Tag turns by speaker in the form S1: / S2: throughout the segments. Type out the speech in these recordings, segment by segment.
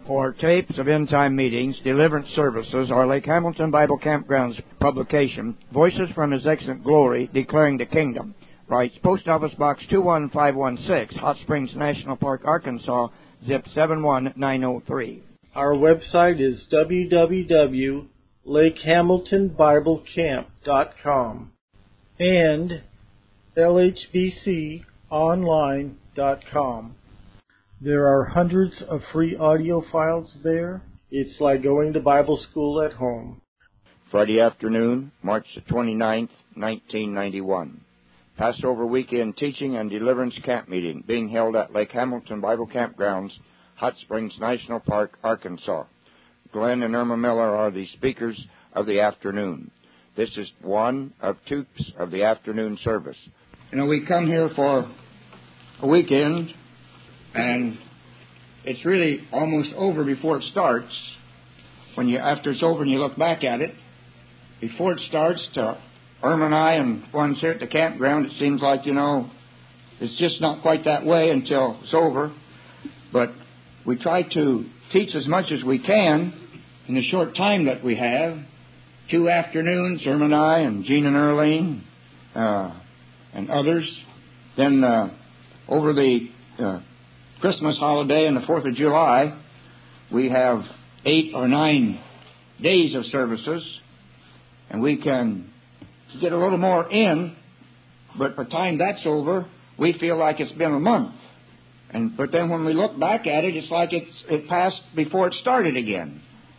S1: For tapes of end-time meetings, deliverance services, or Lake Hamilton Bible Campground's publication, Voices from His Excellent Glory, Declaring the Kingdom, writes Post Office Box 21516, Hot Springs National Park, Arkansas, zip 71903.
S2: Our website is www.lakehamiltonbiblecamp.com and lhbconline.com. There are hundreds of free audio files there. It's like going to Bible school at home.
S1: Friday afternoon, March the 29th, 1991. Passover weekend teaching and deliverance camp meeting being held at Lake Hamilton Bible Campgrounds, Hot Springs National Park, Arkansas. Glenn and Irma Miller are the speakers of the afternoon. This is one of two of the afternoon service. You know, we come here for a weekend, and it's really almost over before it starts. After it's over and you look back at it, before it starts, to Irma and I and ones here at the campground, it seems like, it's just not quite that way until it's over. But we try to teach as much as we can in the short time that we have. 2 afternoons, Irma and I and Gene and Earlene and others. Then over the Christmas holiday and the 4th of July, we have 8 or 9 days of services, and we can get a little more in, but by the time that's over, we feel like it's been a month. But then when we look back at it, it's like it passed before it started again.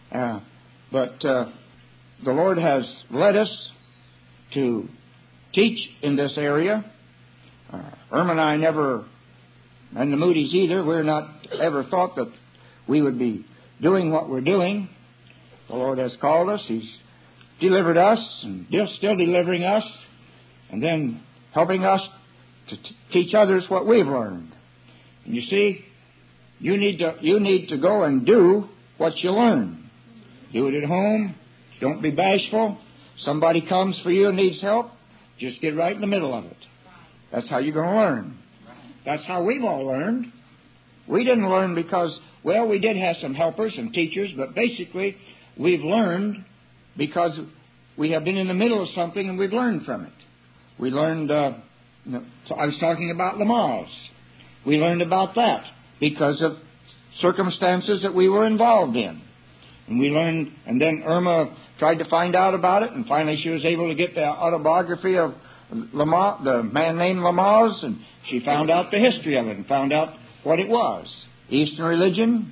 S1: But the Lord has led us to teach in this area. Irma and I never, and the Moody's either, we're not ever thought that we would be doing what we're doing. The Lord has called us. He's delivered us and still delivering us, and then helping us to teach others what we've learned. And you see, you need to go and do what you learn. Do it at home. Don't be bashful. Somebody comes for you and needs help, just get right in the middle of it. That's how you're going to learn. That's how we've all learned. We didn't learn because, we did have some helpers and teachers, but basically we've learned because we have been in the middle of something and we've learned from it. We learned, I was talking about Lamaze. We learned about that because of circumstances that we were involved in. And we learned, and then Irma tried to find out about it, and finally she was able to get the autobiography of the man named Lamaze, and she found out the history of it and found out what it was. Eastern religion,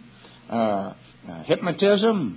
S1: hypnotism,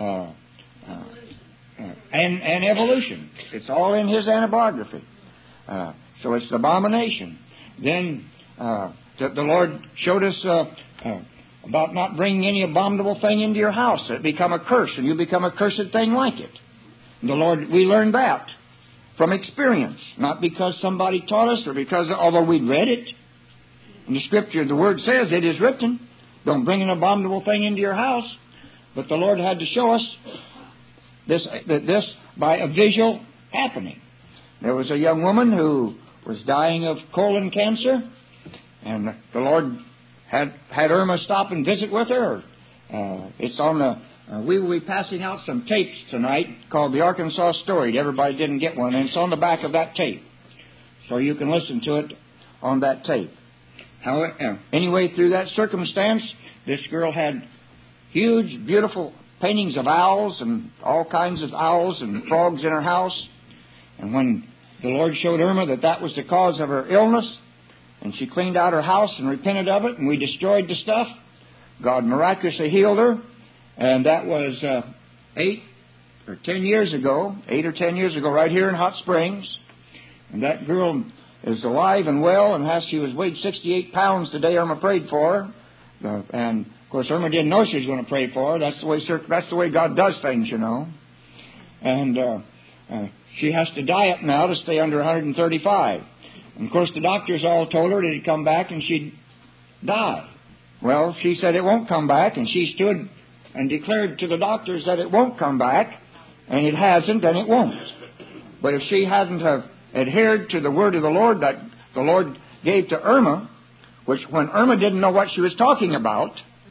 S1: and evolution. It's all in his autobiography. So it's the abomination. Then the Lord showed us about not bringing any abominable thing into your house. It become a curse, and you become a cursed thing like it. And we learned that from experience, not because somebody taught us or because, although we'd read it. In the Scripture, the Word says, it is written, don't bring an abominable thing into your house. But the Lord had to show us this by a visual happening. There was a young woman who was dying of colon cancer, and the Lord had Irma stop and visit with her. It's on the. We will be passing out some tapes tonight called the Arkansas Story. Everybody didn't get one, and it's on the back of that tape, so you can listen to it on that tape. Anyway, through that circumstance, this girl had huge, beautiful paintings of owls and all kinds of owls and frogs in her house. And when the Lord showed Irma that was the cause of her illness, and she cleaned out her house and repented of it, and we destroyed the stuff, God miraculously healed her. And that was 8 or 10 years ago, right here in Hot Springs. And that girl is alive and well, and she weighed 68 pounds the day Irma prayed for her. And of course, Irma didn't know she was going to pray for her. That's the way God does things, And she has to diet now to stay under 135. And of course, the doctors all told her that it'd come back and she'd die. Well, she said it won't come back, and she stood and declared to the doctors that it won't come back, and it hasn't, and it won't. But if she hadn't have adhered to the word of the Lord that the Lord gave to Irma, which when Irma didn't know what she was talking about,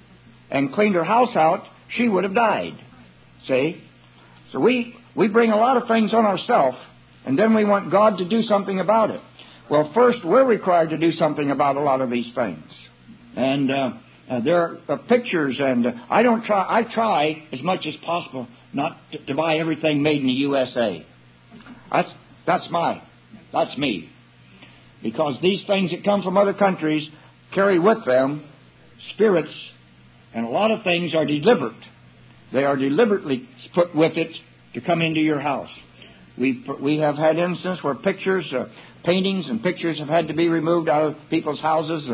S1: and cleaned her house out, she would have died. See? So we bring a lot of things on ourselves, and then we want God to do something about it. Well, first, we're required to do something about a lot of these things. And there are pictures, and I try as much as possible not to buy everything made in the USA. That's me. Because these things that come from other countries carry with them spirits, and a lot of things are deliberate. They are deliberately put with it to come into your house. We have had instances where pictures, paintings and pictures have had to be removed out of people's houses.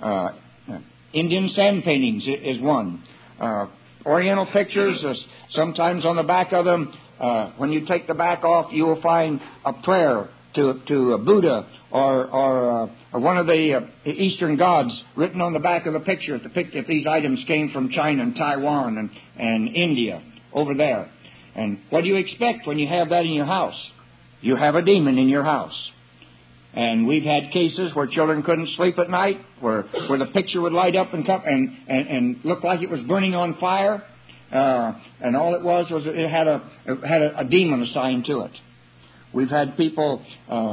S1: Indian sand paintings is one. Oriental pictures, sometimes on the back of them, when you take the back off, you will find a prayer to a Buddha or one of the Eastern gods written on the back of the picture if these items came from China and Taiwan and India over there. And what do you expect when you have that in your house? You have a demon in your house. And we've had cases where children couldn't sleep at night, where the picture would light up and look like it was burning on fire, and all it was it had a demon assigned to it. We've had people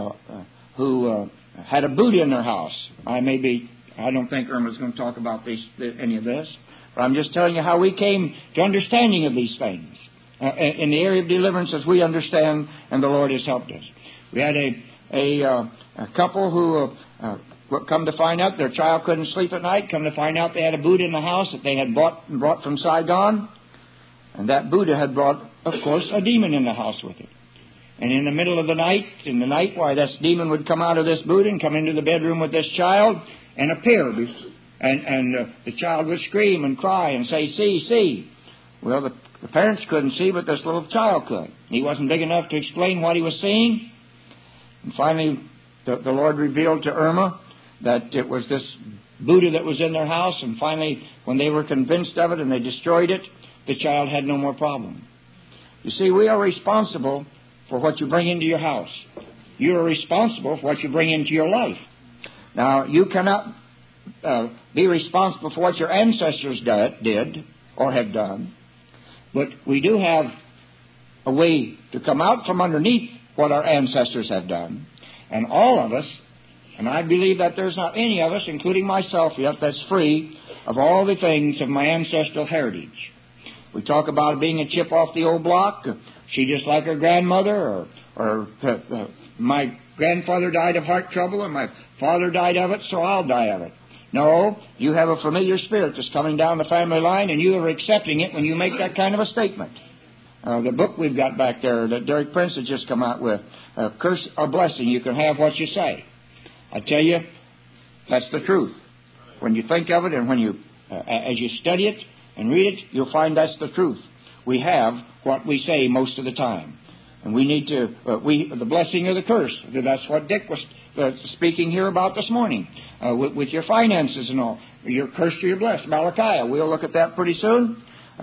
S1: who had a Buddha in their house. I don't think Irma's going to talk about any of this, but I'm just telling you how we came to understanding of these things in the area of deliverance as we understand, and the Lord has helped us. We had a couple who come to find out their child couldn't sleep at night, come to find out they had a Buddha in the house that they had brought from Saigon, and that Buddha had brought, of course, a demon in the house with it. And in the middle of the night, why, this demon would come out of this Buddha and come into the bedroom with this child and appear. And the child would scream and cry and say, see. Well, the parents couldn't see, but this little child could. He wasn't big enough to explain what he was seeing. And finally, the Lord revealed to Irma that it was this Buddha that was in their house. And finally, when they were convinced of it and they destroyed it, the child had no more problem. You see, we are responsible for what you bring into your house. You are responsible for what you bring into your life. Now, you cannot be responsible for what your ancestors did or have done, but we do have a way to come out from underneath what our ancestors have done. And all of us, and I believe that there's not any of us, including myself yet, that's free of all the things of my ancestral heritage. We talk about being a chip off the old block. She just like her grandmother, or my grandfather died of heart trouble, and my father died of it, so I'll die of it. No, you have a familiar spirit that's coming down the family line, and you are accepting it when you make that kind of a statement. The book we've got back there that Derek Prince has just come out with, Curse or Blessing, you can have what you say. I tell you, that's the truth. When you think of it and when you, as you study it and read it, you'll find that's the truth. We have what we say most of the time. And we need to, the blessing or the curse. That's what Dick was speaking here about this morning. With your finances and all. You're cursed or you're blessed. Malachi, we'll look at that pretty soon.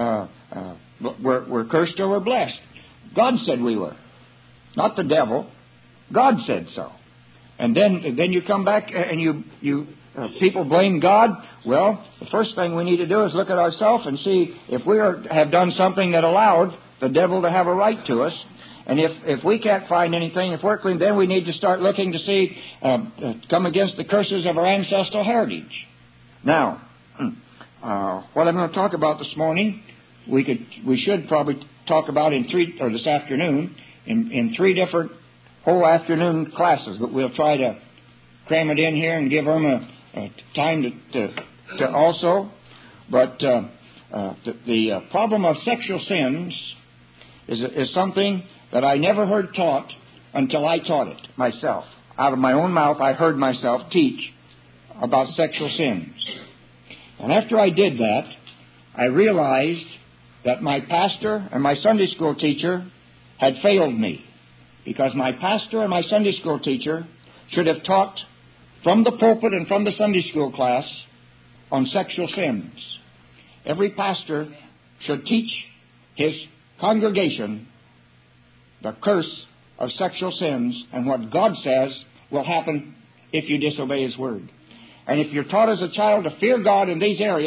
S1: We're cursed or we're blessed. God said we were. Not the devil. God said so. And then you come back and you people blame God. Well, the first thing we need to do is look at ourselves and see if we have done something that allowed the devil to have a right to us. And if we can't find anything, if we're clean, then we need to start looking to see, come against the curses of our ancestral heritage. Now, what I'm going to talk about this morning, we should probably talk about this afternoon, in three different whole afternoon classes, but we'll try to cram it in here and give Irma time to also. But the problem of sexual sins is something that I never heard taught until I taught it myself. Out of my own mouth, I heard myself teach about sexual sins. And after I did that, I realized that my pastor and my Sunday school teacher had failed me, because my pastor and my Sunday school teacher should have taught from the pulpit and from the Sunday school class on sexual sins. Every pastor should teach his congregation the curse of sexual sins and what God says will happen if you disobey His Word. And if you're taught as a child to fear God in these areas,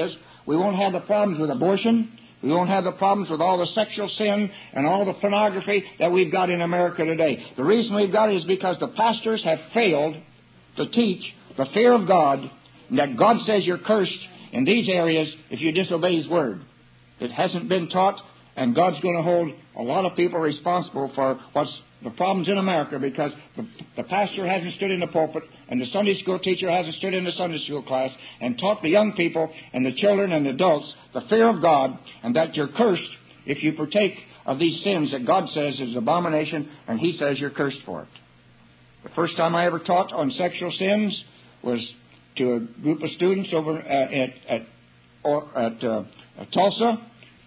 S1: we won't have the problems with abortion. We won't have the problems with all the sexual sin and all the pornography that we've got in America today. The reason we've got it is because the pastors have failed to teach the fear of God, and that God says you're cursed in these areas if you disobey His Word. It hasn't been taught, and God's going to hold a lot of people responsible for what's the problems in America, because the pastor hasn't stood in the pulpit and the Sunday school teacher hasn't stood in the Sunday school class and taught the young people and the children and the adults the fear of God, and that you're cursed if you partake of these sins that God says is abomination, and He says you're cursed for it. The first time I ever taught on sexual sins was to a group of students over at Tulsa.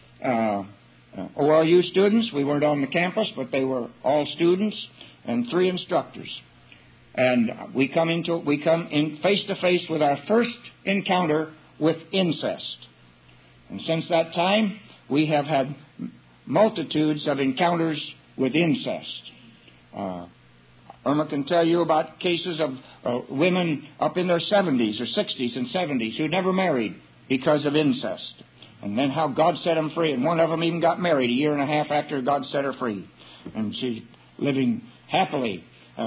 S1: ORU students. We weren't on the campus, but they were all students and 3 instructors. And we come in face to face with our first encounter with incest. And since that time, we have had multitudes of encounters with incest. Irma can tell you about cases of women up in their 70s or 60s and 70s who never married because of incest. And then how God set them free. And one of them even got married a year and a half after God set her free. And she's living happily.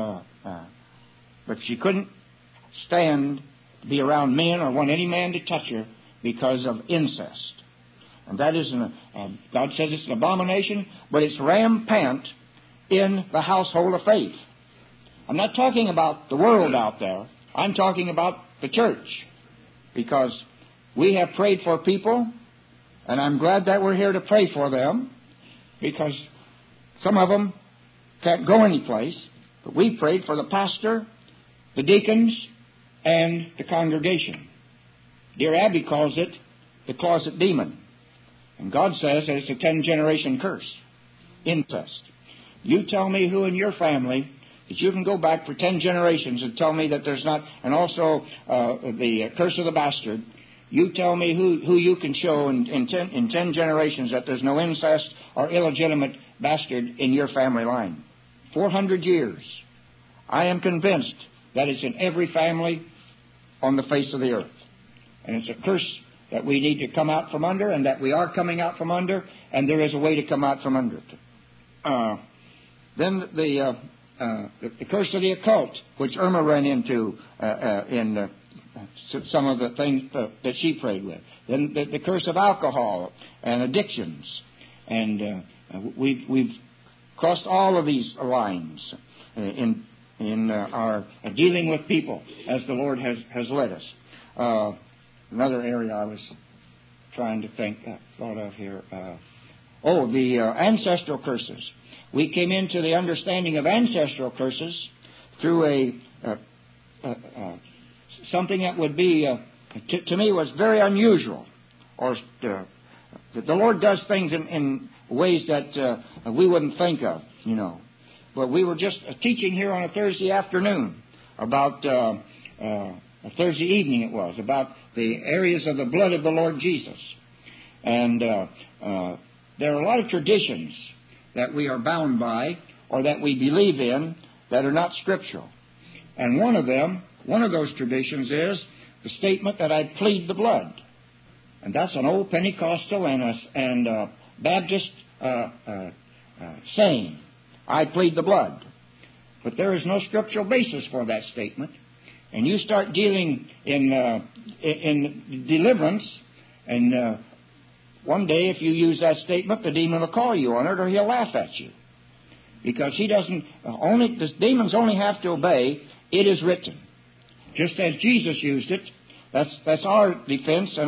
S1: But she couldn't stand to be around men or want any man to touch her because of incest. And that is, God says it's an abomination, but it's rampant in the household of faith. I'm not talking about the world out there. I'm talking about the church. Because we have prayed for people, and I'm glad that we're here to pray for them, because some of them can't go anyplace. But we prayed for the pastor, the deacons, and the congregation. Dear Abby calls it the closet demon. And God says that it's a 10-generation curse. Incest. You tell me who in your family that you can go back for 10 generations and tell me that there's not, and also the curse of the bastard. You tell me who you can show in 10 generations that there's no incest or illegitimate bastard in your family line. 400 years. I am convinced that it's in every family on the face of the earth. And it's a curse that we need to come out from under, and that we are coming out from under, and there is a way to come out from under it. Then the curse of the occult, which Irma ran into in some of the things that she prayed with. Then the curse of alcohol and addictions. And we've crossed all of these lines in our dealing with people as the Lord has led us. Another area I was trying to thought of here. The ancestral curses. We came into the understanding of ancestral curses through something that would be, to me, was very unusual. Or the Lord does things in ways that we wouldn't think of, you know. But we were just teaching here on a Thursday afternoon about, a Thursday evening it was, about the areas of the blood of the Lord Jesus. And there are a lot of traditions that we are bound by or that we believe in that are not scriptural. And one of those traditions is the statement that I plead the blood. And that's an old Pentecostal and Baptist saying, I plead the blood. But there is no scriptural basis for that statement. And you start dealing in deliverance, and one day if you use that statement, the demon will call you on it, or he'll laugh at you. Because the demons only have to obey, it is written. Just as Jesus used it, that's our defense, and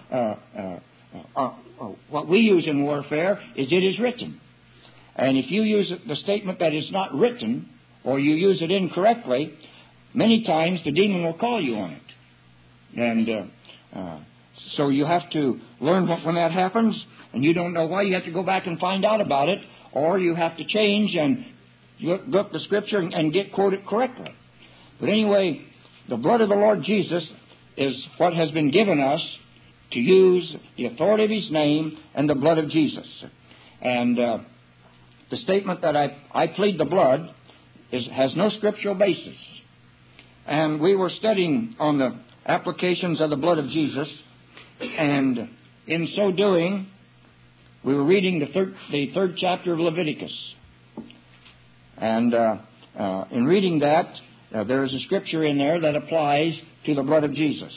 S1: what we use in warfare is it is written. And if you use the statement that is not written, or you use it incorrectly, many times the demon will call you on it. And so you have to learn when that happens, and you don't know why, you have to go back and find out about it, or you have to change and look the Scripture and get quoted correctly. But anyway, the blood of the Lord Jesus is what has been given us to use the authority of His name and the blood of Jesus. And the statement that I plead the blood has no scriptural basis. And we were studying on the applications of the blood of Jesus And in so doing, we were reading the third chapter of Leviticus. And in reading that, there is a scripture in there that applies to the blood of Jesus.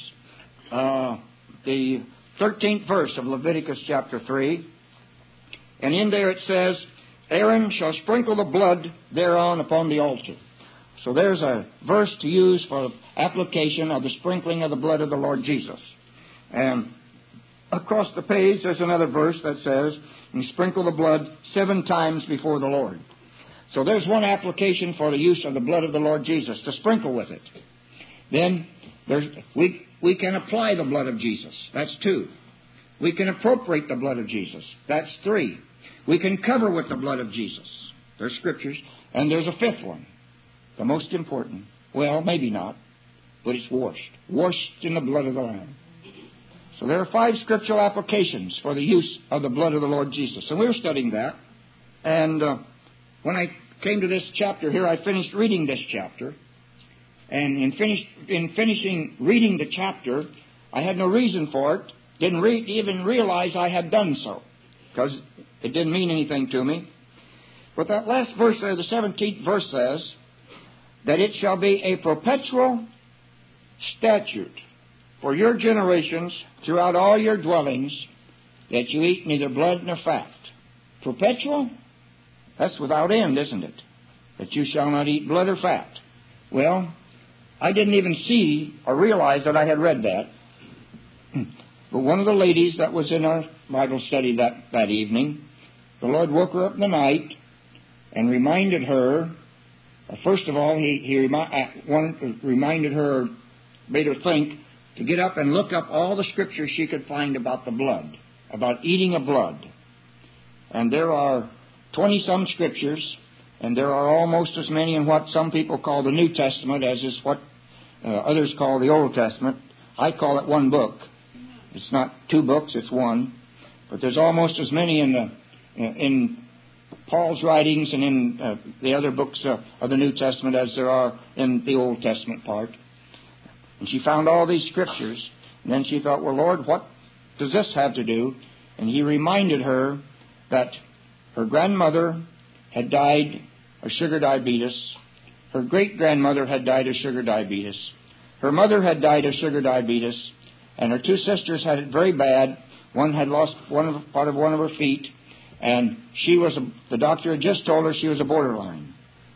S1: The 13th verse of Leviticus chapter 3. And in there it says, Aaron shall sprinkle the blood thereon upon the altar. So there's a verse to use for application of the sprinkling of the blood of the Lord Jesus. And across the page there's another verse that says, and sprinkle the blood 7 times before the Lord. So there's one application for the use of the blood of the Lord Jesus, to sprinkle with it. Then we can apply the blood of Jesus. That's 2. We can appropriate the blood of Jesus. That's 3. We can cover with the blood of Jesus. There's scriptures. And there's a 5th one, the most important. Well, maybe not, but it's washed. Washed in the blood of the Lamb. So there are 5 scriptural applications for the use of the blood of the Lord Jesus. And we were studying that. And when I came to this chapter here, I finished reading this chapter. And in finishing reading the chapter, I had no reason for it. Didn't even realize I had done so, because it didn't mean anything to me. But that last verse there, the 17th verse says, that it shall be a perpetual statute for your generations throughout all your dwellings, that you eat neither blood nor fat. Perpetual? That's without end, isn't it? That you shall not eat blood or fat. Well, I didn't even see or realize that I had read that. But one of the ladies that was in our Bible study that evening, the Lord woke her up in the night and reminded her, first of all, he reminded her, made her think to get up and look up all the scriptures she could find about the blood, about eating of blood. And there are 20-some scriptures, and there are almost as many in what some people call the New Testament, as is what others call the Old Testament. I call it one book. It's not 2 books, it's 1. But there's almost as many in Paul's writings and in the other books of the New Testament as there are in the Old Testament part. And she found all these scriptures, and then she thought, well, Lord, what does this have to do? And he reminded her that her grandmother had died of sugar diabetes. Her great-grandmother had died of sugar diabetes. Her mother had died of sugar diabetes. And her 2 sisters had it very bad. One had lost part of one of her feet. And the doctor had just told her she was a borderline.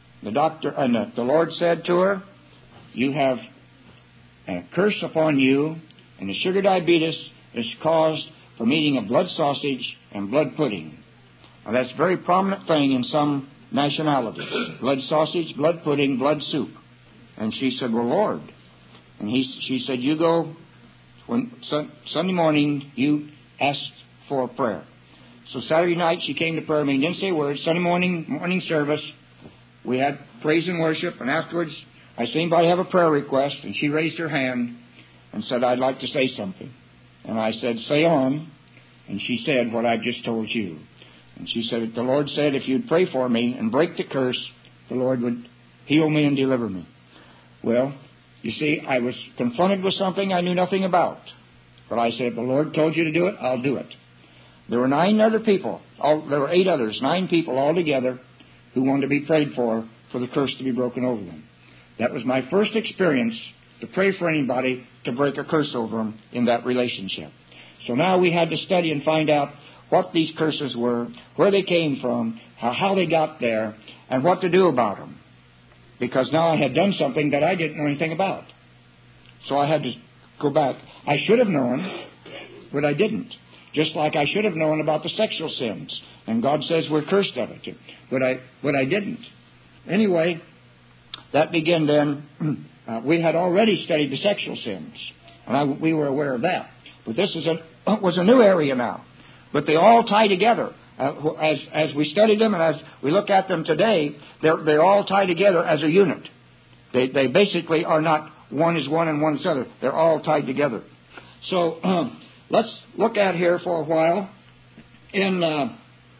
S1: The Lord said to her, you have a curse upon you, and the sugar diabetes is caused from eating a blood sausage and blood pudding. Now, that's a very prominent thing in some nationalities. Blood sausage, blood pudding, blood soup. And she said, well, Lord. And she said, you go, when Sunday morning, you asked for prayer. So Saturday night, she came to prayer meeting, didn't say a word. Sunday morning service, we had praise and worship. And afterwards, I said, anybody have a prayer request? And she raised her hand and said, I'd like to say something. And I said, say on. And she said what I've just told you. And she said, the Lord said, if you'd pray for me and break the curse, the Lord would heal me and deliver me. Well, you see, I was confronted with something I knew nothing about. But I said, if the Lord told you to do it, I'll do it. There were 9 other people. There were 8 others, 9 people altogether who wanted to be prayed for the curse to be broken over them. That was my first experience to pray for anybody to break a curse over them in that relationship. So now we had to study and find out what these curses were, where they came from, how they got there, and what to do about them. Because now I had done something that I didn't know anything about. So I had to go back. I should have known, but I didn't. Just like I should have known about the sexual sins. And God says we're cursed of it. But I didn't. Anyway, that began then. We had already studied the sexual sins. And we were aware of that. But this was a new area now. But they all tie together. As we study them and as we look at them today, they're all tied together as a unit. They basically are not one is one and one is other. They're all tied together. So let's look at here for a while in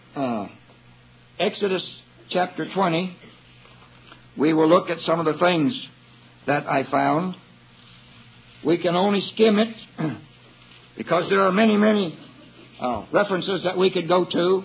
S1: Exodus chapter 20. We will look at some of the things that I found. We can only skim it because there are many, many references that we could go to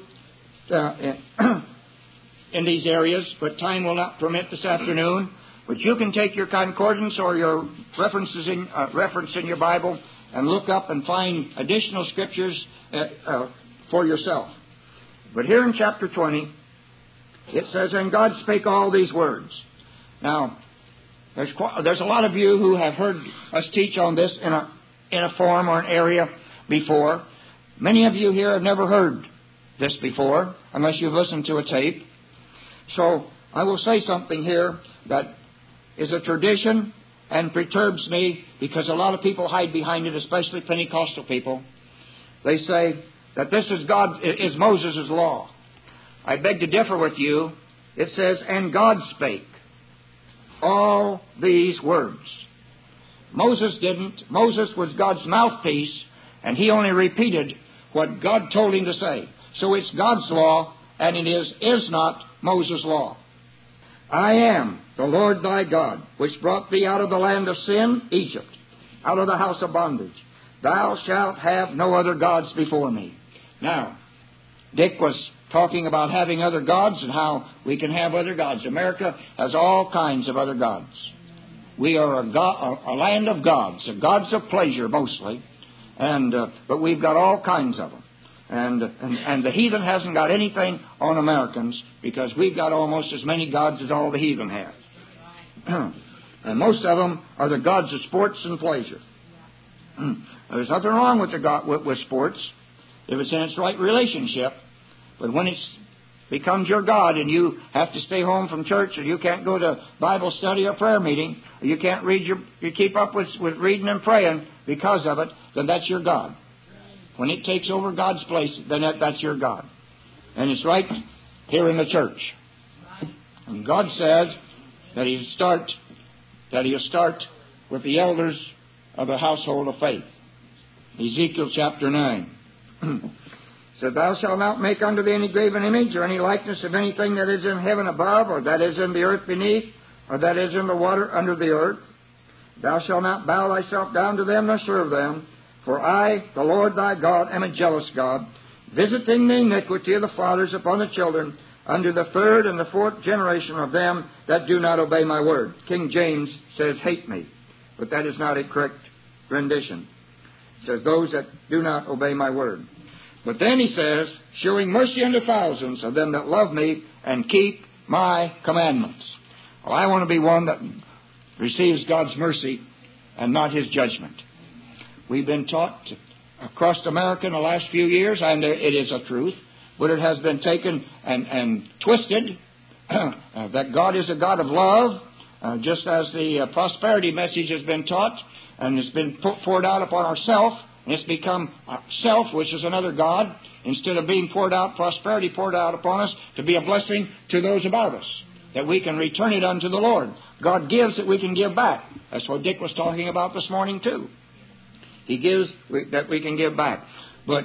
S1: in these areas, but time will not permit this afternoon. But you can take your concordance or your reference in your Bible and look up and find additional scriptures for yourself. But here in chapter 20, it says, "And God spake all these words." Now, there's a lot of you who have heard us teach on this in a form or an area before. Many of you here have never heard this before, unless you've listened to a tape. So I will say something here that is a tradition and perturbs me, because a lot of people hide behind it, especially Pentecostal people. They say that this is Moses' law. I beg to differ with you. It says, "And God spake all these words." Moses didn't. Moses was God's mouthpiece, and he only repeated what God told him to say. So it's God's law, and it is not Moses' law. "I am the Lord thy God, which brought thee out of the land of sin, Egypt, out of the house of bondage. Thou shalt have no other gods before me." Now, Dick was talking about having other gods and how we can have other gods. America has all kinds of other gods. We are a land of gods, gods of pleasure mostly, but we've got all kinds of them. And the heathen hasn't got anything on Americans, because we've got almost as many gods as all the heathen have. And most of them are the gods of sports and pleasure. There's nothing wrong with sports if it's in its right relationship. But when it becomes your God and you have to stay home from church, or you can't go to Bible study or prayer meeting, or you can't you keep up with reading and praying because of it, then that's your God. When it takes over God's place, then that's your God. And it's right here in the church. And God says that He'll start with the elders of the household of faith. Ezekiel chapter 9. "So thou shalt not make unto thee any graven image, or any likeness of anything that is in heaven above, or that is in the earth beneath, or that is in the water under the earth. Thou shalt not bow thyself down to them, nor serve them. For I, the Lord thy God, am a jealous God, visiting the iniquity of the fathers upon the children, unto the third and the fourth generation of them that do not obey my word." King James says, "hate me," but that is not a correct rendition. It says, "those that do not obey my word." But then he says, "showing mercy unto thousands of them that love me and keep my commandments." Well, I want to be one that receives God's mercy and not His judgment. We've been taught across America in the last few years, and it is a truth, but it has been taken and twisted, that God is a God of love, just as the prosperity message has been taught, and it's been poured out upon ourself, and it's become self, which is another God, instead of being prosperity poured out upon us to be a blessing to those about us, that we can return it unto the Lord. God gives that we can give back. That's what Dick was talking about this morning too. He gives that we can give back. But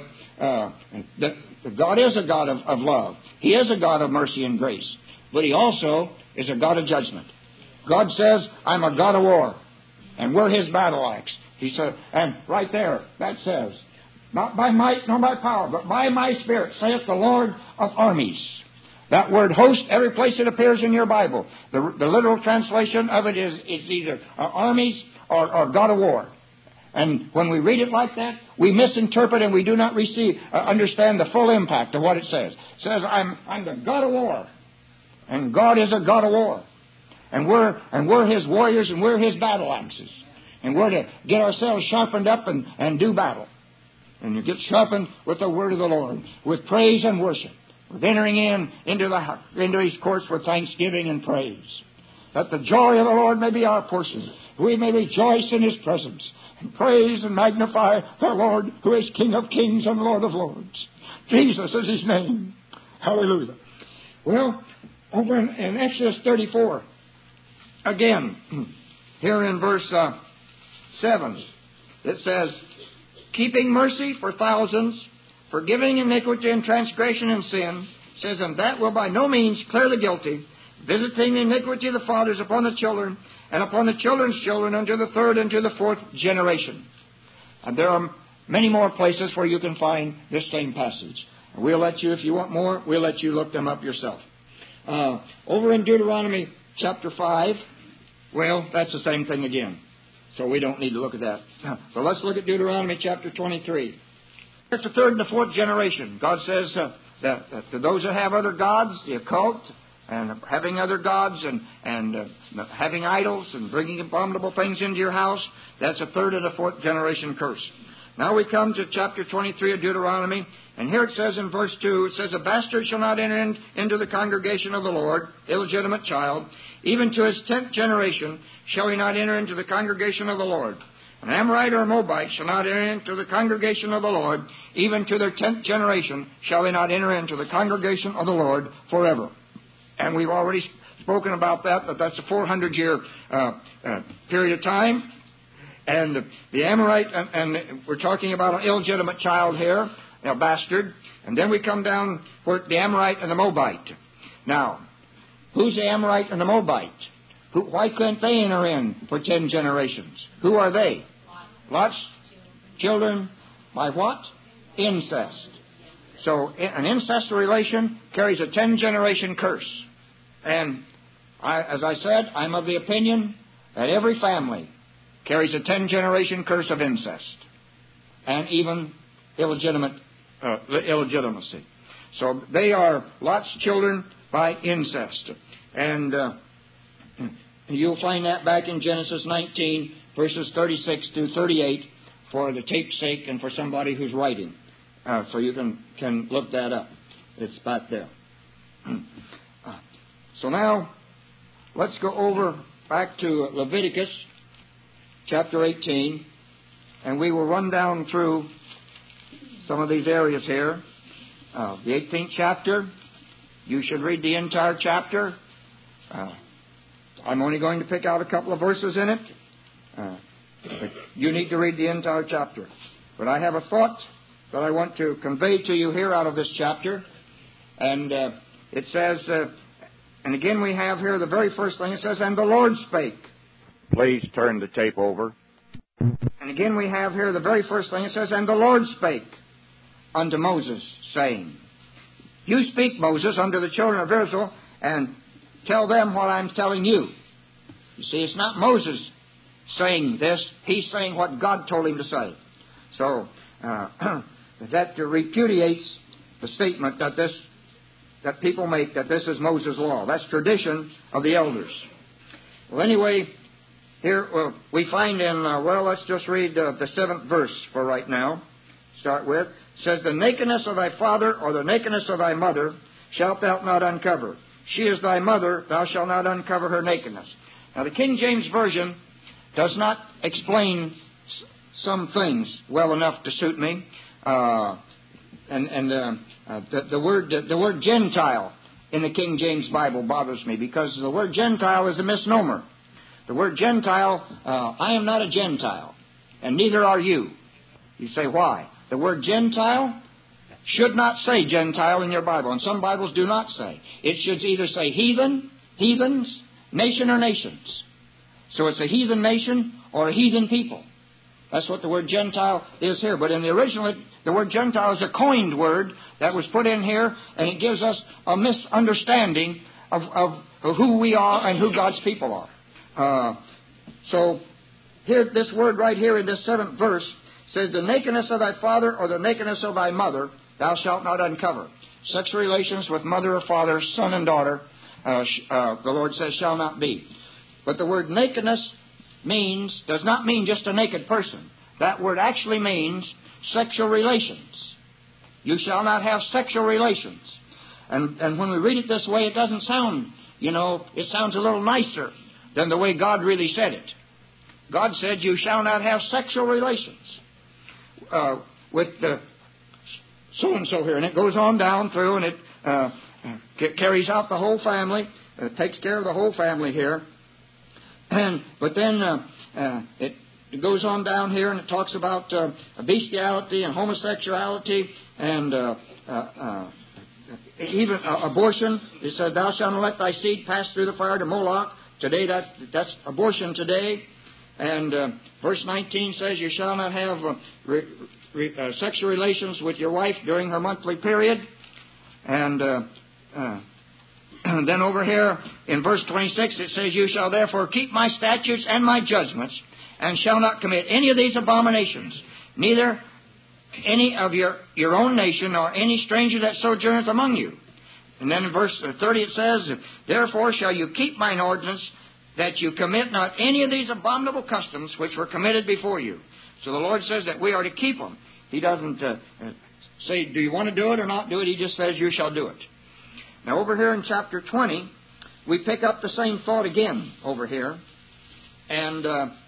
S1: God is a God of love. He is a God of mercy and grace. But He also is a God of judgment. God says, "I'm a God of war, and we're His battle axe." He said, and right there, that says, "Not by might nor by power, but by my Spirit, saith the Lord of armies." That word "host," every place it appears in your Bible, the literal translation of it is either armies or God of war. And when we read it like that, we misinterpret and we do not understand the full impact of what it says. It says, I'm the God of war. And God is a God of war. And we're His warriors, and we're His battle axes. And we're to get ourselves sharpened up and do battle. And you get sharpened with the word of the Lord, with praise and worship, with entering into His courts with thanksgiving and praise. That the joy of the Lord may be our portion. We may rejoice in His presence, and praise and magnify the Lord, who is King of kings and Lord of lords. Jesus is His name. Hallelujah. Well, over in Exodus 34, again, here in verse 7, it says, "Keeping mercy for thousands, forgiving iniquity and transgression and sin," says, "and that will by no means clear the guilty, visiting the iniquity of the fathers upon the children, and upon the children's children unto the third and to the fourth generation." And there are many more places where you can find this same passage. We'll let you, if you want more, we'll let you look them up yourself. Over in Deuteronomy chapter 5, well, that's the same thing again. So we don't need to look at that. So let's look at Deuteronomy chapter 23. It's the third and the fourth generation. God says that to those that have other gods, the occult, and having other gods and having idols and bringing abominable things into your house, that's a third and a fourth generation curse. Now we come to chapter 23 of Deuteronomy, and here it says in verse 2, it says, "A bastard shall not enter into the congregation of the Lord, illegitimate child, even to his 10th generation shall he not enter into the congregation of the Lord. An Amorite or a Moabite shall not enter into the congregation of the Lord, even to their 10th generation shall they not enter into the congregation of the Lord forever." And we've already spoken about that, but that's a 400-year period of time. And the Amorite, and we're talking about an illegitimate child here, a bastard. And then we come down for the Amorite and the Moabite. Now, who's the Amorite and the Moabite? Why couldn't they enter in for 10 generations? Who are they? Lot's children by what? Incest. So an incest relation carries a 10-generation curse. And as I said, I'm of the opinion that every family carries a 10-generation curse of incest and even illegitimacy. So they are Lot's children by incest. And you'll find that back in Genesis 19, verses 36 through 38, for the tape's sake and for somebody who's writing. So you can look that up. It's back there. So now, let's go over back to Leviticus chapter 18, and we will run down through some of these areas here. The 18th chapter, you should read the entire chapter. I'm only going to pick out a couple of verses in it. But you need to read the entire chapter. But I have a thought that I want to convey to you here out of this chapter. And it says, and again we have here the very first thing. It says, "And the Lord spake."
S3: Please turn the tape over.
S1: And again we have here the very first thing. It says, "And the Lord spake unto Moses, saying, You speak, Moses, unto the children of Israel, and tell them what I'm telling you." You see, it's not Moses saying this. He's saying what God told him to say. So that repudiates the statement that people make that this is Moses' law. That's tradition of the elders. Well, anyway, here we find in, let's just read the 7th verse for right now. Start with. It says, "The nakedness of thy father or the nakedness of thy mother shalt thou not uncover. She is thy mother, thou shalt not uncover her nakedness." Now the King James Version does not explain some things well enough to suit me. The word Gentile in the King James Bible bothers me because the word Gentile is a misnomer. The word Gentile, I am not a Gentile, and neither are you. You say, why? The word Gentile should not say Gentile in your Bible, and some Bibles do not say. It should either say heathen, heathens, nation, or nations. So it's a heathen nation or a heathen people. That's what the word Gentile is here. But in the original, the word Gentile is a coined word that was put in here, and it gives us a misunderstanding of who we are and who God's people are. So here, this word right here in this 7th verse says, "The nakedness of thy father or the nakedness of thy mother thou shalt not uncover." Sexual relations with mother or father, son and daughter, the Lord says, shall not be. But the word nakedness does not mean just a naked person. That word actually means sexual relations. You shall not have sexual relations. And when we read it this way, it doesn't sound, it sounds a little nicer than the way God really said it. God said, you shall not have sexual relations with the so-and-so here. And it goes on down through, and it carries out the whole family, takes care of the whole family here. But then it goes on down here, and it talks about bestiality and homosexuality and even abortion. It said, "Thou shalt not let thy seed pass through the fire to Moloch." Today, that's abortion today. And verse 19 says, "You shall not have sexual relations with your wife during her monthly period. And then over here in verse 26 it says, "You shall therefore keep my statutes and my judgments, and shall not commit any of these abominations, neither any of your own nation, or any stranger that sojourneth among you." And then in verse 30 it says, "Therefore shall you keep mine ordinance, that you commit not any of these abominable customs which were committed before you." So the Lord says that we are to keep them. He doesn't say, "Do you want to do it or not do it?" He just says, "You shall do it." Now over here in chapter 20, we pick up the same thought again over here. And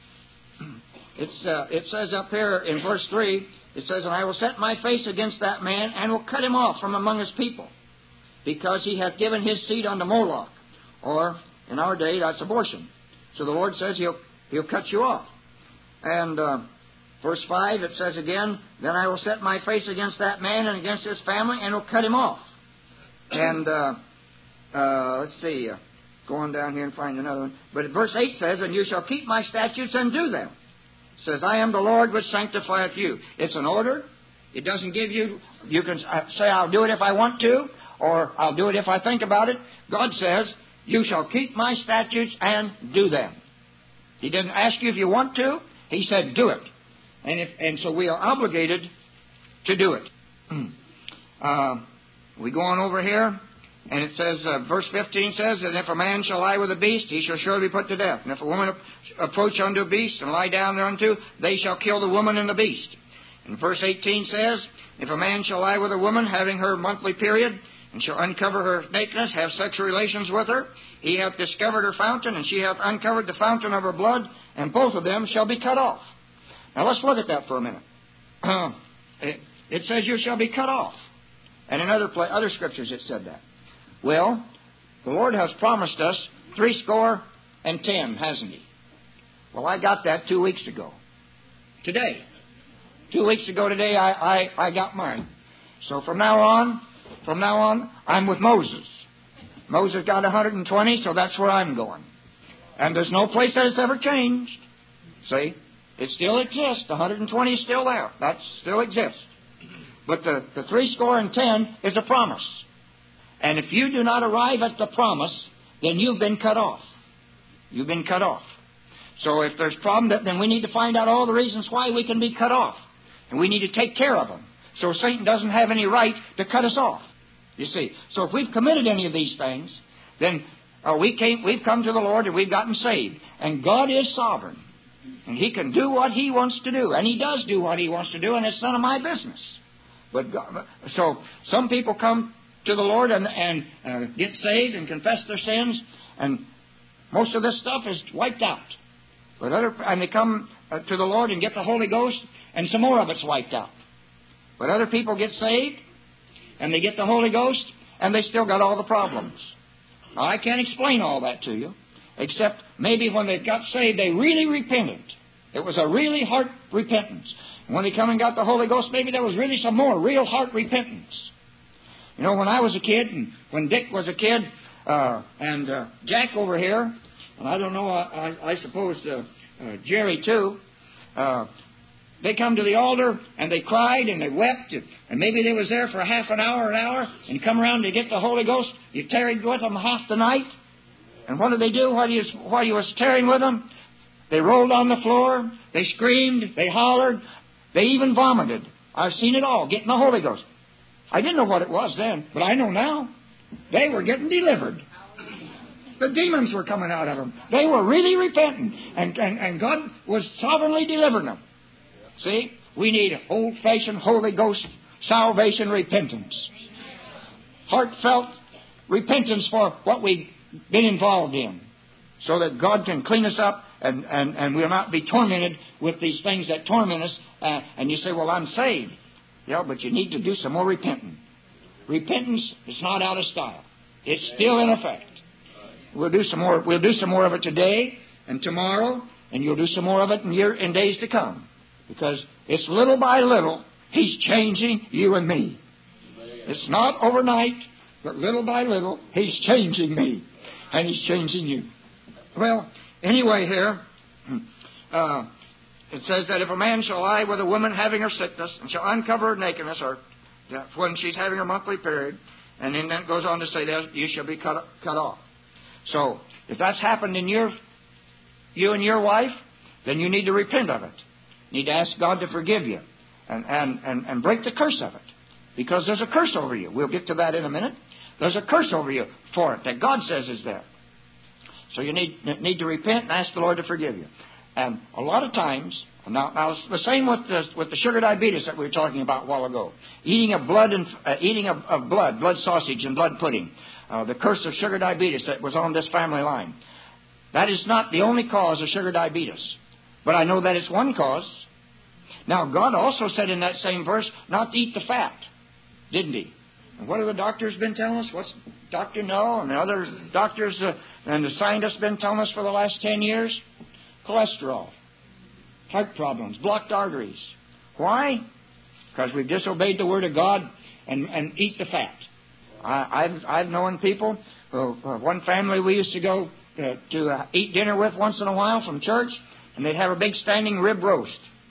S1: it says up here in verse 3, it says, "And I will set my face against that man, and will cut him off from among his people, because he hath given his seed unto Moloch." Or, in our day, that's abortion. So the Lord says He'll cut you off. And verse 5, it says again, "Then I will set my face against that man and against his family, and will cut him off." And let's see, go on down here and find another one. But verse 8 says, "And you shall keep my statutes and do them." It says, "I am the Lord which sanctifieth you." It's an order. It doesn't give you can say, "I'll do it if I want to," or "I'll do it if I think about it." God says, "You shall keep my statutes and do them." He didn't ask you if you want to. He said, "Do it." And so we are obligated to do it. We go on over here, and it says, verse 15 says, "And if a man shall lie with a beast, he shall surely be put to death. And if a woman approach unto a beast and lie down thereunto, they shall kill the woman and the beast." And verse 18 says, "If a man shall lie with a woman having her monthly period, and shall uncover her nakedness, have sexual relations with her, he hath discovered her fountain, and she hath uncovered the fountain of her blood, and both of them shall be cut off." Now let's look at that for a minute. It says you shall be cut off. And in other scriptures it said that. Well, the Lord has promised us 70, hasn't He? Well, I got that 2 weeks ago. Today. 2 weeks ago today, I got mine. So from now on, I'm with Moses. Moses got 120, so that's where I'm going. And there's no place that it's ever changed. See? It still exists. The 120 is still there. That still exists. But the 70 is a promise. And if you do not arrive at the promise, then you've been cut off. You've been cut off. So if there's a problem, then we need to find out all the reasons why we can be cut off. And we need to take care of them. So Satan doesn't have any right to cut us off. You see. So if we've committed any of these things, then we've come to the Lord and we've gotten saved. And God is sovereign. And He can do what He wants to do. And He does do what He wants to do, and it's none of my business. But God, so some people come to the Lord and get saved and confess their sins, and most of this stuff is wiped out. And they come to the Lord and get the Holy Ghost, and some more of it's wiped out. But other people get saved, and they get the Holy Ghost, and they still got all the problems. Now, I can't explain all that to you, except maybe when they got saved, they really repented. It was a really heart repentance. And when they come and got the Holy Ghost, maybe there was really some more real heart repentance. You know, when I was a kid, and when Dick was a kid, and Jack over here, and I don't know, I suppose Jerry too, they come to the altar, and they cried, and they wept, and maybe they was there for a half an hour, and come around to get the Holy Ghost. You tarried with them half the night. And what did they do while you was tarrying with them? They rolled on the floor, they screamed, they hollered, they even vomited. I've seen it all, getting the Holy Ghost. I didn't know what it was then, but I know now. They were getting delivered. The demons were coming out of them. They were really repenting, and God was sovereignly delivering them. See, we need old-fashioned Holy Ghost salvation repentance. Heartfelt repentance for what we've been involved in, so that God can clean us up and we'll not be tormented with these things that torment us. And you say, "Well, I'm saved." Yeah, but you need to do some more repenting. Repentance is not out of style. It's still in effect. We'll do some more. We'll do some more of it today and tomorrow, and you'll do some more of it in days to come. Because it's little by little, He's changing you and me. It's not overnight, but little by little, He's changing me. And He's changing you. Well, anyway here, it says that if a man shall lie with a woman having her sickness, and shall uncover her nakedness, or when she's having her monthly period, and then it goes on to say that you shall be cut off. So, if that's happened in you and your wife, then you need to repent of it. You need to ask God to forgive you and break the curse of it. Because there's a curse over you. We'll get to that in a minute. There's a curse over you for it that God says is there. So you need to repent and ask the Lord to forgive you. And a lot of times, now it's the same with the sugar diabetes that we were talking about a while ago. Eating of blood sausage and blood pudding. The curse of sugar diabetes that was on this family line. That is not the only cause of sugar diabetes. But I know that it's one cause. Now, God also said in that same verse not to eat the fat, didn't He? And what have the doctors been telling us? What's Dr. No and the other doctors and the scientists been telling us for the last 10 years? Cholesterol, heart problems, blocked arteries. Why? Because we've disobeyed the Word of God and eat the fat. I've known people, one family we used to go to eat dinner with once in a while from church, and they'd have a big standing rib roast.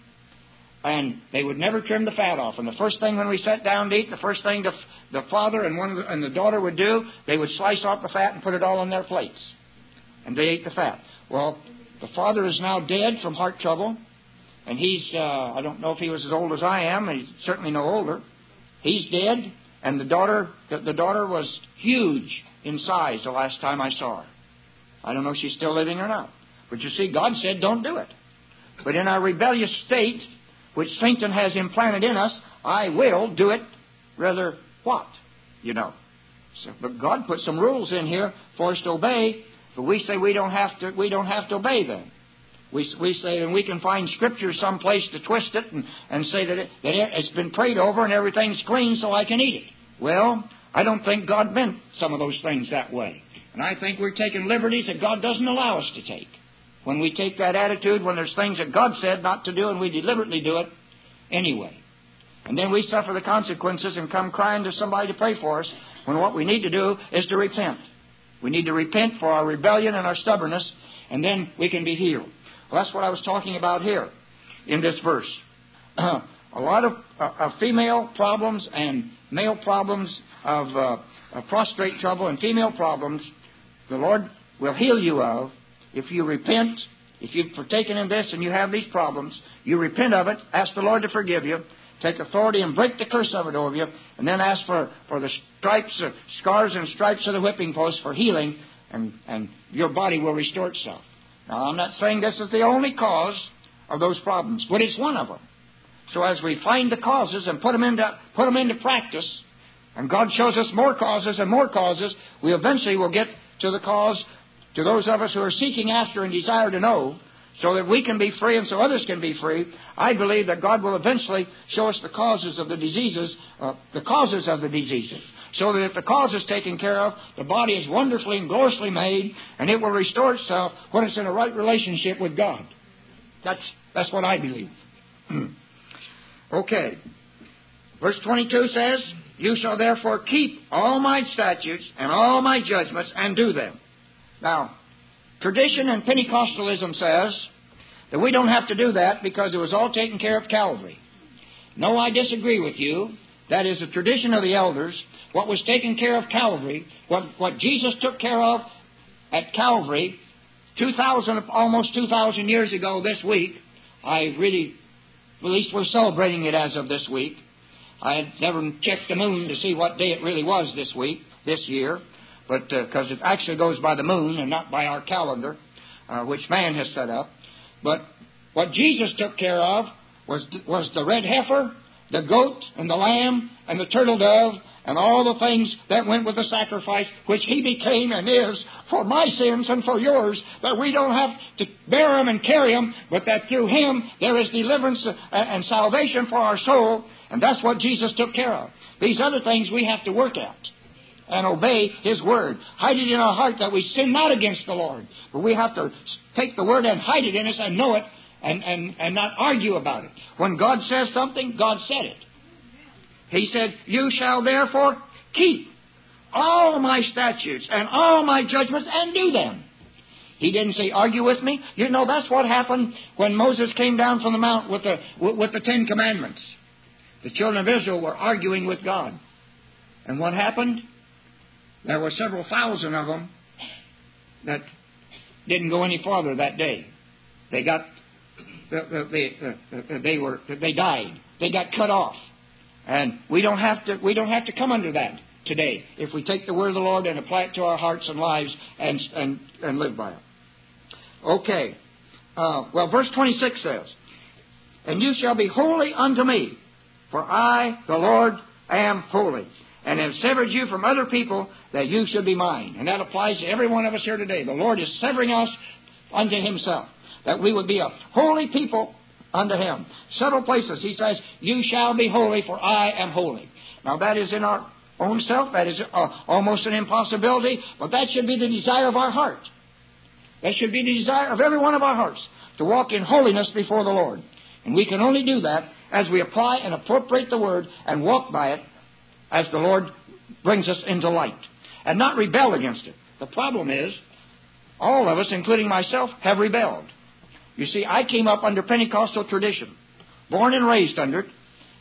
S1: And they would never trim the fat off. And the first thing when we sat down to eat, the first thing the father and the daughter would do, they would slice off the fat and put it all on their plates. And they ate the fat. Well, the father is now dead from heart trouble. And he's, I don't know if he was as old as I am. He's certainly no older. He's dead. And the daughter was huge in size the last time I saw her. I don't know if she's still living or not. But you see, God said don't do it. But in our rebellious state, which Satan has implanted in us, I will do it rather what? You know. So, but God put some rules in here for us to obey, but we say we don't have to obey them. We say, and we can find Scripture someplace to twist it and say that it's been prayed over and everything's clean so I can eat it. Well, I don't think God meant some of those things that way. And I think we're taking liberties that God doesn't allow us to take. When we take that attitude, when there's things that God said not to do and we deliberately do it anyway. And then we suffer the consequences and come crying to somebody to pray for us, when what we need to do is to repent. We need to repent for our rebellion and our stubbornness, and then we can be healed. Well, that's what I was talking about here in this verse. A lot of female problems and male problems of prostrate trouble and female problems, the Lord will heal you of if you repent. If you've partaken in this and you have these problems, you repent of it, ask the Lord to forgive you, take authority and break the curse of it over you, and then ask for the scars and stripes of the whipping post for healing, and your body will restore itself. Now, I'm not saying this is the only cause of those problems, but it's one of them. So as we find the causes and put them into practice, and God shows us more causes and more causes, we eventually will get to the cause, to those of us who are seeking after and desire to know, so that we can be free and so others can be free. I believe that God will eventually show us the causes of the diseases, so that if the cause is taken care of, the body is wonderfully and gloriously made, and it will restore itself when it's in a right relationship with God. That's what I believe. Okay. Verse 22 says, "You shall therefore keep all my statutes and all my judgments and do them." Now, tradition and Pentecostalism says that we don't have to do that because it was all taken care of at Calvary. No, I disagree with you. That is a tradition of the elders. What was taken care of Calvary, what Jesus took care of at Calvary, almost 2,000 years ago this week, at least we're celebrating it as of this week. I had never checked the moon to see what day it really was this year. But because it actually goes by the moon and not by our calendar, which man has set up. But what Jesus took care of was the red heifer, the goat, and the lamb, and the turtle dove, and all the things that went with the sacrifice, which He became and is for my sins and for yours, that we don't have to bear them and carry them, but that through Him there is deliverance and salvation for our soul, and that's what Jesus took care of. These other things we have to work at and obey His Word. Hide it in our heart that we sin not against the Lord. But we have to take the Word and hide it in us and know it and not argue about it. When God says something, God said it. He said, "You shall therefore keep all my statutes and all my judgments and do them." He didn't say, argue with me. You know, that's what happened when Moses came down from the mount with the 10 Commandments. The children of Israel were arguing with God. And what happened? There were several thousand of them that didn't go any farther that day. They died. They got cut off. And we don't have to come under that today if we take the word of the Lord and apply it to our hearts and lives and live by it. Okay. Well, verse 26 says, "And you shall be holy unto me, for I, the Lord, am holy, and have severed you from other people, that you should be mine." And that applies to every one of us here today. The Lord is severing us unto Himself, that we would be a holy people unto Him. Several places He says, "You shall be holy, for I am holy." Now that is in our own self. That is almost an impossibility, but that should be the desire of our heart. That should be the desire of every one of our hearts, to walk in holiness before the Lord. And we can only do that as we apply and appropriate the Word and walk by it as the Lord brings us into light, and not rebel against it. The problem is, all of us, including myself, have rebelled. You see, I came up under Pentecostal tradition, born and raised under it.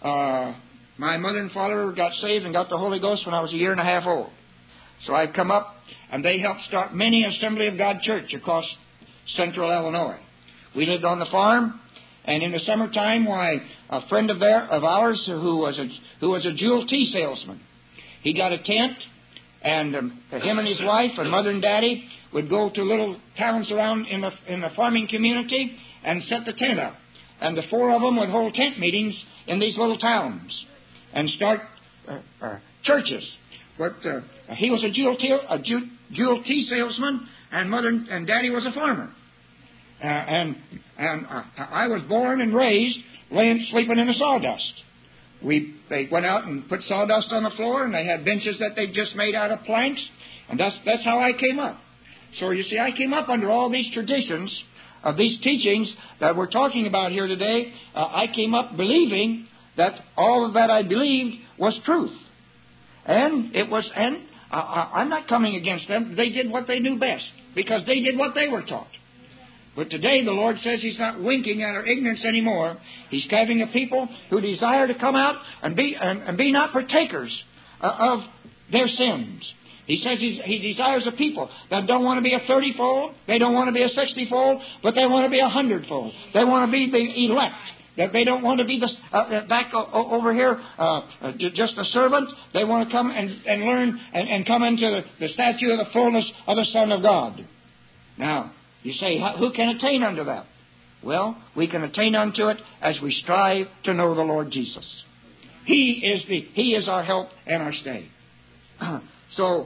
S1: My mother and father got saved and got the Holy Ghost when I was 1.5 years old. So I've come up, and they helped start many Assembly of God church across central Illinois. We lived on the farm, and in the summertime, a friend of ours who was a jewel tea salesman, he got a tent, and him and his wife and mother and daddy would go to little towns around in the farming community and set the tent up. And the 4 of them would hold tent meetings in these little towns and start churches. But he was a jewel tea salesman, and mother and daddy was a farmer. And I was born and raised sleeping in the sawdust. They went out and put sawdust on the floor, and they had benches that they just made out of planks, and that's how I came up. So you see, I came up under all these traditions of these teachings that we're talking about here today. I came up believing that all of that I believed was truth, and it was. And I'm not coming against them. They did what they knew best because they did what they were taught. But today the Lord says He's not winking at our ignorance anymore. He's having a people who desire to come out and be not partakers of their sins. He says He desires a people that don't want to be a 30-fold, they don't want to be a 60-fold, but they want to be a 100-fold. They want to be the elect. That they don't want to be back over here just a servant. They want to come and learn and come into the statue of the fullness of the Son of God. Now, you say, who can attain unto that? Well, we can attain unto it as we strive to know the Lord Jesus. He is our help and our stay. So,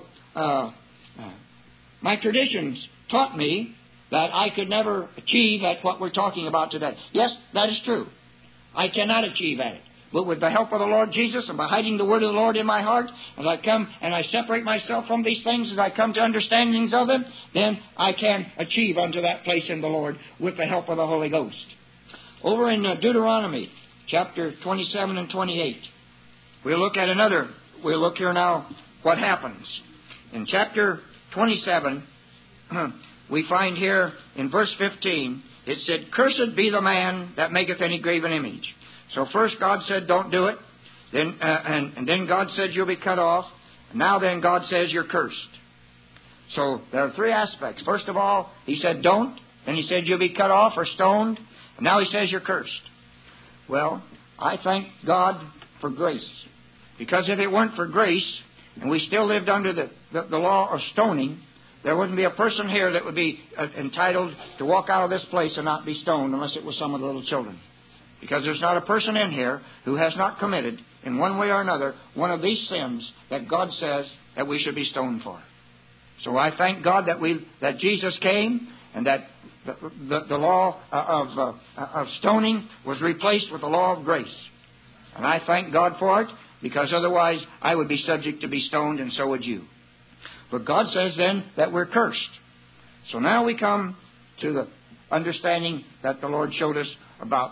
S1: my traditions taught me that I could never achieve at what we're talking about today. Yes, that is true. I cannot achieve at it. But with the help of the Lord Jesus and by hiding the word of the Lord in my heart, as I come and I separate myself from these things, as I come to understandings of them, then I can achieve unto that place in the Lord with the help of the Holy Ghost. Over in Deuteronomy, chapter 27 and 28, we'll look here now what happens. In chapter 27, we find here in verse 15, it said, "Cursed be the man that maketh any graven image." So first God said, don't do it. Then God said, you'll be cut off. And now then God says, you're cursed. So there are 3 aspects. First of all, He said, don't. Then He said, you'll be cut off or stoned. And now He says, you're cursed. Well, I thank God for grace. Because if it weren't for grace, and we still lived under the law of stoning, there wouldn't be a person here that would be entitled to walk out of this place and not be stoned unless it was some of the little children. Because there's not a person in here who has not committed, in one way or another, one of these sins that God says that we should be stoned for. So I thank God that Jesus came and that the law of stoning was replaced with the law of grace. And I thank God for it, because otherwise I would be subject to be stoned, and so would you. But God says then that we're cursed. So now we come to the understanding that the Lord showed us about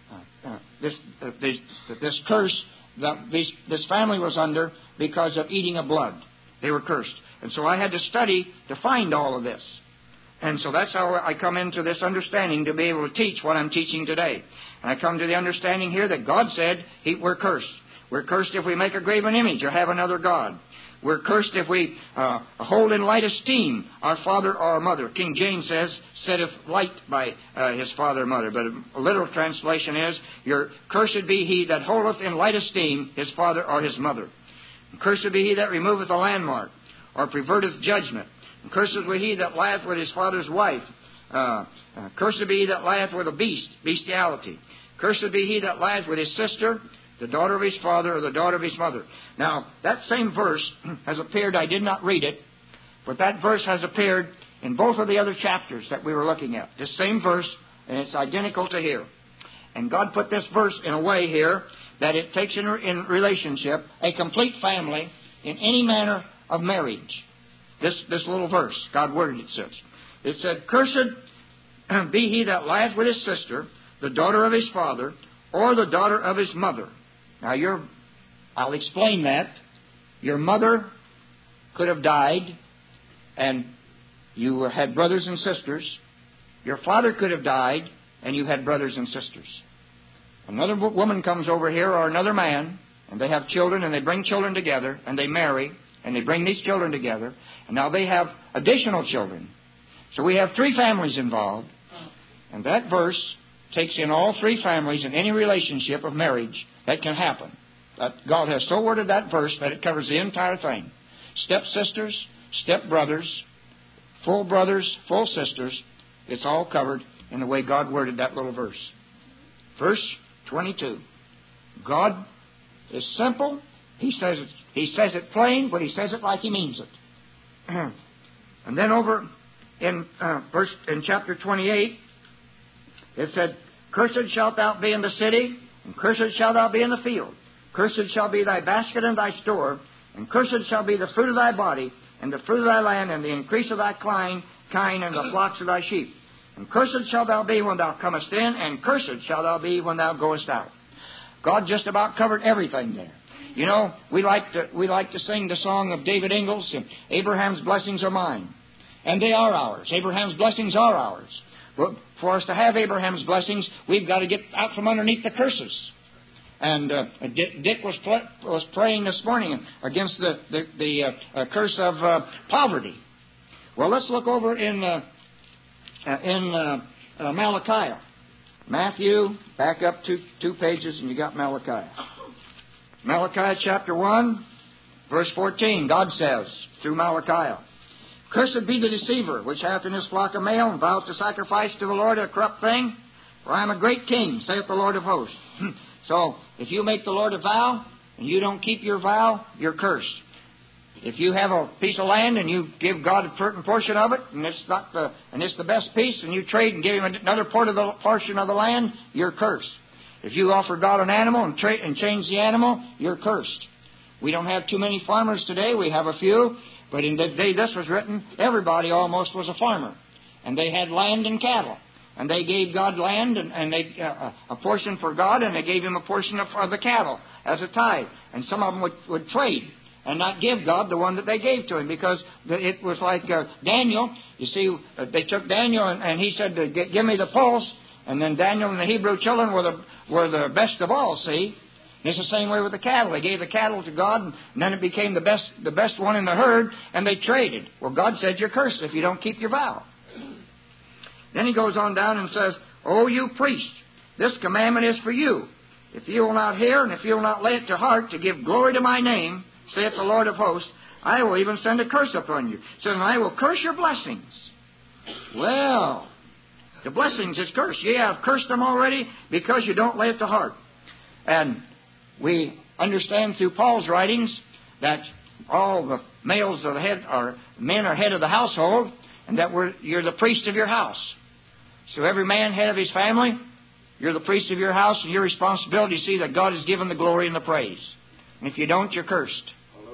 S1: this curse that this family was under because of eating of blood. They were cursed. And so I had to study to find all of this. And so that's how I come into this understanding to be able to teach what I'm teaching today. And I come to the understanding here that God said we're cursed. We're cursed if we make a graven image or have another god. We're cursed if we hold in light esteem our father or our mother. King James says, setteth light by his father or mother. But a literal translation is, cursed be he that holdeth in light esteem his father or his mother. And cursed be he that removeth a landmark, or perverteth judgment. And cursed be he that lieth with his father's wife. Cursed be he that lieth with a beast, bestiality. Cursed be he that lieth with his sister, the daughter of his father, or the daughter of his mother. Now, that same verse has appeared, I did not read it, but that verse has appeared in both of the other chapters that we were looking at. This same verse, and it's identical to here. And God put this verse in a way here that it takes in relationship a complete family in any manner of marriage. This little verse, God worded it says. It said, cursed be he that lieth with his sister, the daughter of his father, or the daughter of his mother. Now, I'll explain that. Your mother could have died, and you had brothers and sisters. Your father could have died, and you had brothers and sisters. Another woman comes over here, or another man, and they have children, and they bring children together, and they marry, and they bring these children together, and now they have additional children. So we have 3 families involved, and that verse takes in all 3 families in any relationship of marriage that can happen. God has so worded that verse that it covers the entire thing. Stepsisters, stepbrothers, full sisters, it's all covered in the way God worded that little verse. Verse 22. God is simple. He says it plain, but He says it like He means it. And then over in chapter 28, it said, cursed shalt thou be in the city, and cursed shalt thou be in the field. Cursed shall be thy basket and thy store, and cursed shall be the fruit of thy body, and the fruit of thy land, and the increase of thy kine, and the flocks of thy sheep. And cursed shalt thou be when thou comest in, and cursed shalt thou be when thou goest out. God just about covered everything there. You know, we like to sing the song of David Ingalls, Abraham's blessings are mine. And they are ours. Abraham's blessings are ours. But for us to have Abraham's blessings, we've got to get out from underneath the curses. And Dick was praying this morning against the curse of poverty. Well, let's look over in Malachi. Matthew, back up 2 pages, and you got Malachi. Malachi chapter 1, verse 14. God says through Malachi, cursed be the deceiver, which hath in his flock a male, and voweth to sacrifice to the Lord a corrupt thing. For I am a great king, saith the Lord of hosts. So, if you make the Lord a vow, and you don't keep your vow, you're cursed. If you have a piece of land, and you give God a certain portion of it, and it's the best piece, and you trade and give Him another portion of the land, you're cursed. If you offer God an animal and change the animal, you're cursed. We don't have too many farmers today. We have a few. But in the day this was written, everybody almost was a farmer. And they had land and cattle. And they gave God land and they a portion for God, and they gave Him a portion of the cattle as a tithe. And some of them would trade and not give God the one that they gave to Him, because it was like Daniel. You see, they took Daniel and he said, give me the pulse. And then Daniel and the Hebrew children were the best of all, see. It's the same way with the cattle. They gave the cattle to God, and then it became the best one in the herd, and they traded. Well, God said you're cursed if you don't keep your vow. Then He goes on down and says, O you priests, this commandment is for you. If you will not hear, and if you will not lay it to heart to give glory to my name, saith the Lord of hosts, I will even send a curse upon you. He says, and I will curse your blessings. Well, the blessings is cursed. You have cursed them already because you don't lay it to heart. And we understand through Paul's writings that all the males of the head men are head of the household, and that you're the priest of your house. So every man head of his family, you're the priest of your house, and your responsibility to see that God is given the glory and the praise. And if you don't, you're cursed.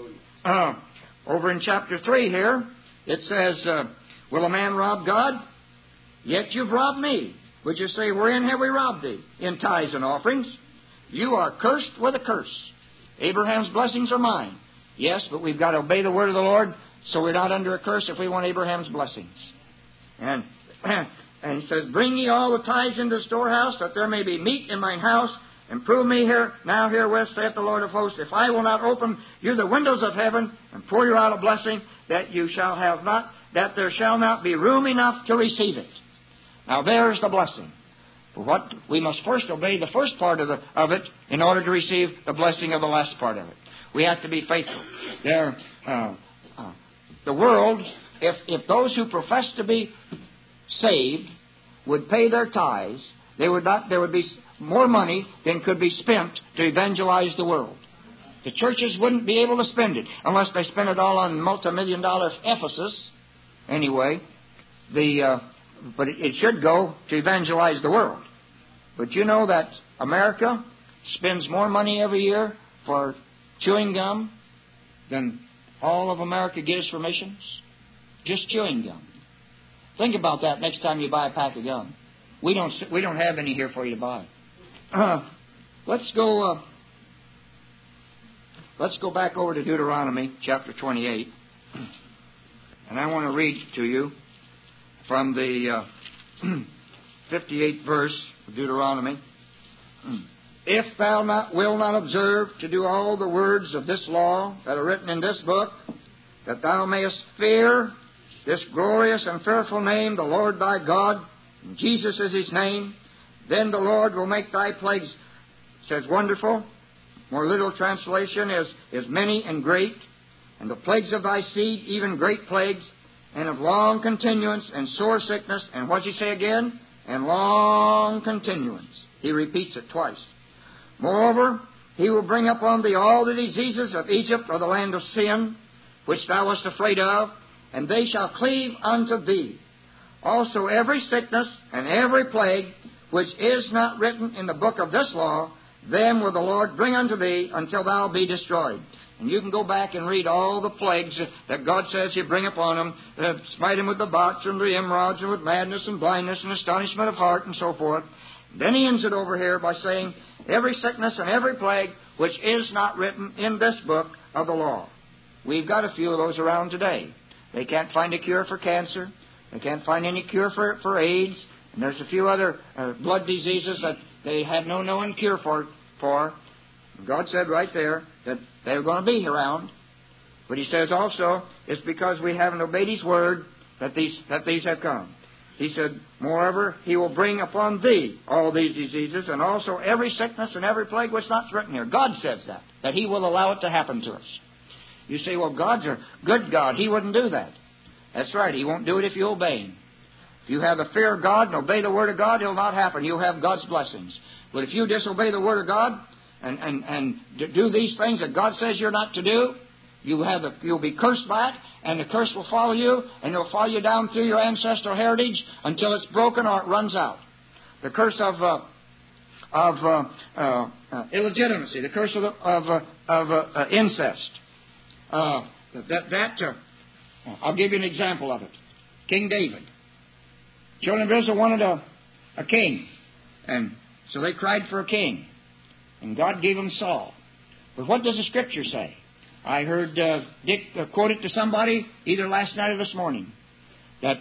S1: Over in chapter 3 here, it says, will a man rob God? Yet you've robbed me. Would you say, wherein have we robbed thee? In tithes and offerings. You are cursed with a curse. Abraham's blessings are mine. Yes, but we've got to obey the word of the Lord, so we're not under a curse if we want Abraham's blessings. And and he says, bring ye all the tithes into the storehouse, that there may be meat in mine house, and prove me here, now herewith, saith the Lord of hosts, if I will not open you the windows of heaven, and pour you out a blessing, that you shall have not, that there shall not be room enough to receive it. Now there's the blessing. For what we must first obey the first part of it in order to receive the blessing of the last part of it. We have to be faithful. The world, if those who profess to be saved would pay their tithes, there would be more money than could be spent to evangelize the world. The churches wouldn't be able to spend it unless they spent it all on multi-million-dollar Ephesus. Anyway, but it should go to evangelize the world. But you know that America spends more money every year for chewing gum than all of America gives for missions? Just chewing gum. Think about that next time you buy a pack of gum. We don't have any here for you to buy. Let's go back over to Deuteronomy chapter 28, and I want to read to you from the 58th verse of Deuteronomy. If thou will not observe to do all the words of this law that are written in this book, that thou mayest fear this glorious and fearful name, the Lord thy God, and Jesus is His name, then the Lord will make thy plagues, says wonderful. More literal translation is many and great, and the plagues of thy seed, even great plagues, and of long continuance and sore sickness, and what does He say again? And long continuance. He repeats it twice. Moreover, He will bring upon thee all the diseases of Egypt, or the land of sin, which thou wast afraid of, and they shall cleave unto thee. Also every sickness and every plague, which is not written in the book of this law, them will the Lord bring unto thee until thou be destroyed. And you can go back and read all the plagues that God says He'll bring upon them, smite them with the botch and the emerods, and with madness and blindness and astonishment of heart, and so forth. Then He ends it over here by saying, every sickness and every plague which is not written in this book of the law. We've got a few of those around today. They can't find a cure for cancer. They can't find any cure for AIDS. And there's a few other blood diseases that they have no known cure for. God said right there that they're going to be around. But He says also, it's because we haven't obeyed His word that these have come. He said, moreover, He will bring upon thee all these diseases, and also every sickness and every plague which is not written here. God says that He will allow it to happen to us. You say, well, God's a good God. He wouldn't do that. That's right. He won't do it if you obey Him. If you have the fear of God and obey the Word of God, it'll not happen. You'll have God's blessings. But if you disobey the Word of God and do these things that God says you're not to do, you'll be cursed by it, and the curse will follow you, and it'll follow you down through your ancestral heritage until it's broken or it runs out. The curse of illegitimacy, the curse of incest. I'll give you an example of it. King David. Children of Israel wanted a king, and so they cried for a king, and God gave them Saul. But what does the Scripture say? I heard Dick quote it to somebody either last night or this morning, that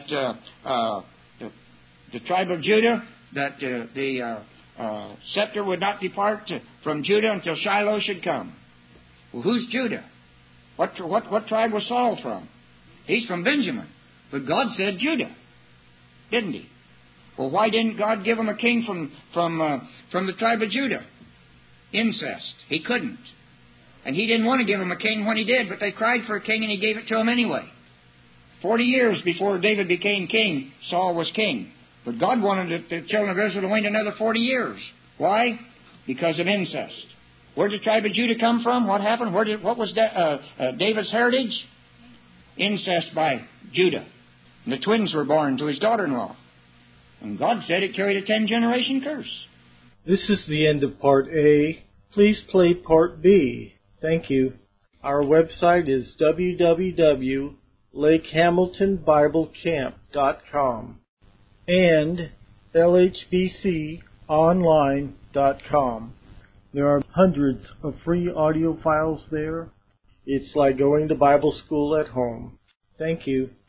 S1: the tribe of Judah, that the scepter would not depart from Judah until Shiloh should come. Well, who's Judah? What tribe was Saul from? He's from Benjamin. But God said Judah, didn't He? Well, why didn't God give him a king from the tribe of Judah? Incest. He couldn't. And He didn't want to give him a king when He did, but they cried for a king and He gave it to him anyway. 40 years before David became king, Saul was king. But God wanted the children of Israel to wait another 40 years. Why? Because of incest. Where did the tribe of Judah come from? What happened? What was David's heritage? Incest by Judah. And the twins were born to his daughter-in-law. And God said it carried a 10-generation curse.
S2: This is the end of Part A. Please play Part B. Thank you. Our website is www.lakehamiltonbiblecamp.com and lhbconline.com. There are hundreds of free audio files there. It's like going to Bible school at home. Thank you.